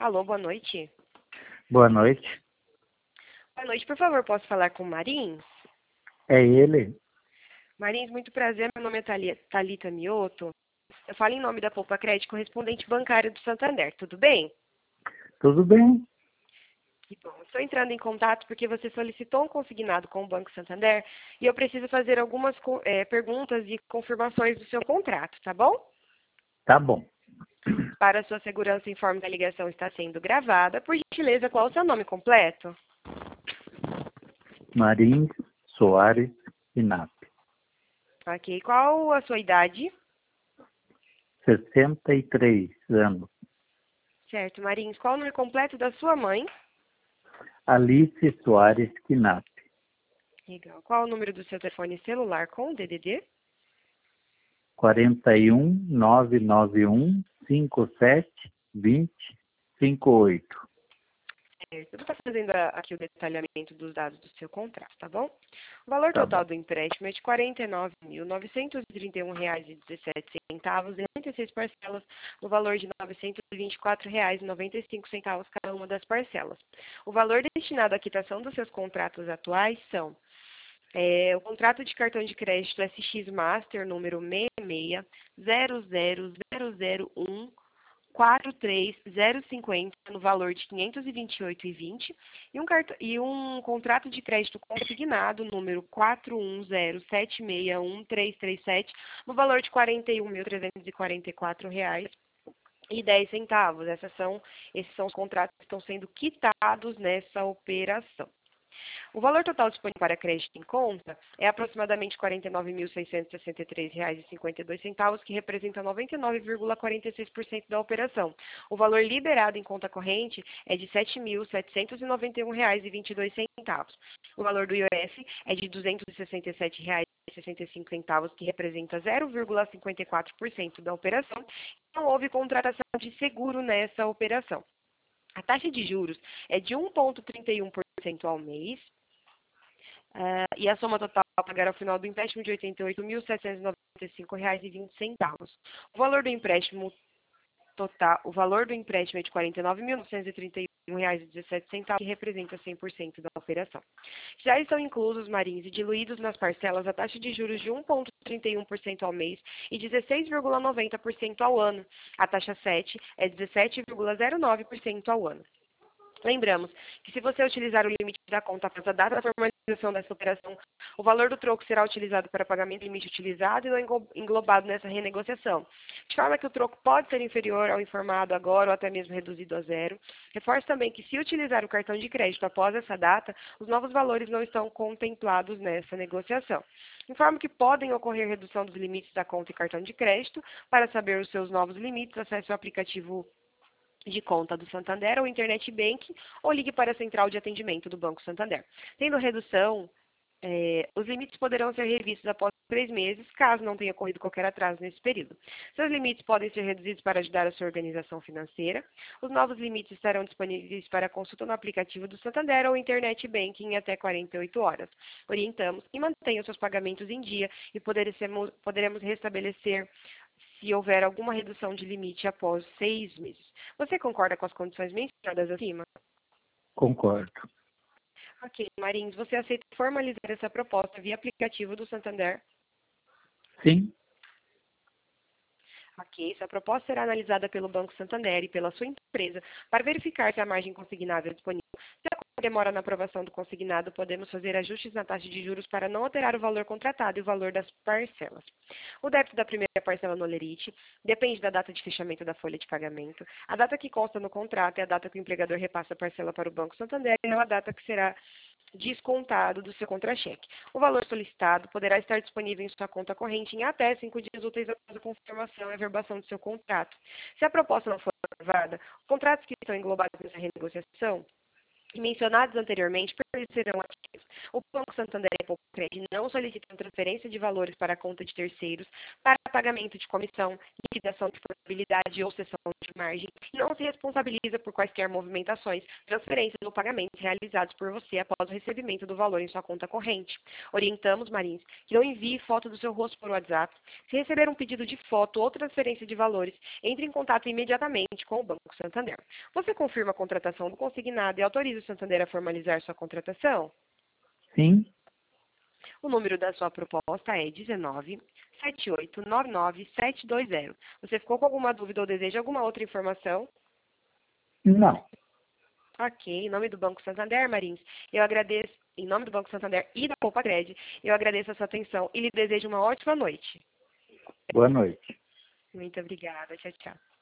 Alô, boa noite. Boa noite. Boa noite, por favor, posso falar com o Marins? É ele? Marins, muito prazer, meu nome é Thalita Mioto. Eu falo em nome da Poupa Crédito, correspondente bancário do Santander, tudo bem? Tudo bem? Que bom. Estou entrando em contato porque você solicitou um consignado com o Banco Santander e eu preciso fazer algumas perguntas e confirmações do seu contrato, tá bom? Tá bom. Para sua segurança, informe que a ligação está sendo gravada. Por gentileza, qual o seu nome completo? Marins Soares Inap. Ok. Qual a sua idade? 63 anos. Certo, Marins. Qual o nome completo da sua mãe? Alice Soares Quinap. Legal. Qual o número do seu telefone celular com o DDD? 41 991 57 20 58. Certo. Eu vou estar fazendo aqui o detalhamento dos dados do seu contrato, tá bom? O valor Tá total bom. do empréstimo é de R$ 49.931,17 em 96 parcelas, no valor de R$ 924,95 cada uma das parcelas. O valor destinado à quitação dos seus contratos atuais são o contrato de cartão de crédito SX Master número 6600001 43050 no valor de R$ 528,20 e um contrato de crédito consignado número 4107611337 no valor de R$ 41.344,10. Esses são os contratos que estão sendo quitados nessa operação. O valor total disponível para crédito em conta é aproximadamente R$ 49.663,52, que representa 99,46% da operação. O valor liberado em conta corrente é de R$ 7.791,22. O valor do IOF é de R$ 267,65, que representa 0,54% da operação. Não houve contratação de seguro nessa operação. A taxa de juros é de 1,31% ao mês. E a soma total a pagar ao final do empréstimo de R$ 88.795,20. O valor do empréstimo o valor do empréstimo é de R$ 49.931,17, que representa 100% da operação. Já estão inclusos, Marins, e diluídos nas parcelas a taxa de juros de 1,31% ao mês e 16,90% ao ano. A taxa 7 é 17,09% ao ano. Lembramos que se você utilizar o limite da conta após a data da formalização dessa operação, o valor do troco será utilizado para pagamento do limite utilizado e não englobado nessa renegociação. De forma que o troco pode ser inferior ao informado agora ou até mesmo reduzido a zero. Reforço também que se utilizar o cartão de crédito após essa data, os novos valores não estão contemplados nessa negociação. Informo que podem ocorrer redução dos limites da conta e cartão de crédito. Para saber os seus novos limites, acesse o aplicativo de conta do Santander ou Internet Banking ou ligue para a central de atendimento do Banco Santander. Tendo redução, os limites poderão ser revistos após 3 meses, caso não tenha ocorrido qualquer atraso nesse período. Seus limites podem ser reduzidos para ajudar a sua organização financeira. Os novos limites estarão disponíveis para consulta no aplicativo do Santander ou Internet Banking em até 48 horas. Orientamos e mantenham seus pagamentos em dia e poderemos restabelecer se houver alguma redução de limite após 6 meses. Você concorda com as condições mencionadas acima? Concordo. Ok, Marins, você aceita formalizar essa proposta via aplicativo do Santander? Sim. Ok, essa proposta será analisada pelo Banco Santander e pela sua empresa para verificar se a margem consignável é disponível. Se a demora na aprovação do consignado, podemos fazer ajustes na taxa de juros para não alterar o valor contratado e o valor das parcelas. O débito da primeira parcela no Olerite depende da data de fechamento da folha de pagamento. A data que consta no contrato é a data que o empregador repassa a parcela para o Banco Santander e não a data que será descontado do seu contra-cheque. O valor solicitado poderá estar disponível em sua conta corrente em até 5 dias úteis após a confirmação e averbação do seu contrato. Se a proposta não for aprovada, os contratos que estão englobados nessa renegociação e mencionados anteriormente permanecerão ativos. O Banco Santander e a Poucred não solicitam transferência de valores para a conta de terceiros para pagamento de comissão, liquidação de portabilidade ou cessão de margem e não se responsabiliza por quaisquer movimentações, transferências ou pagamentos realizados por você após o recebimento do valor em sua conta corrente. Orientamos, Marins, que não envie foto do seu rosto por WhatsApp. Se receber um pedido de foto ou transferência de valores, entre em contato imediatamente com o Banco Santander. Você confirma a contratação do consignado e autoriza o Santander a formalizar sua contratação? Sim. O número da sua proposta é 19 7899 720. Você ficou com alguma dúvida ou deseja alguma outra informação? Não. Ok, em nome do Banco Santander, Marins, eu agradeço, em nome do Banco Santander e da Poucred, eu agradeço a sua atenção e lhe desejo uma ótima noite. Boa noite. Muito obrigada. Tchau, tchau.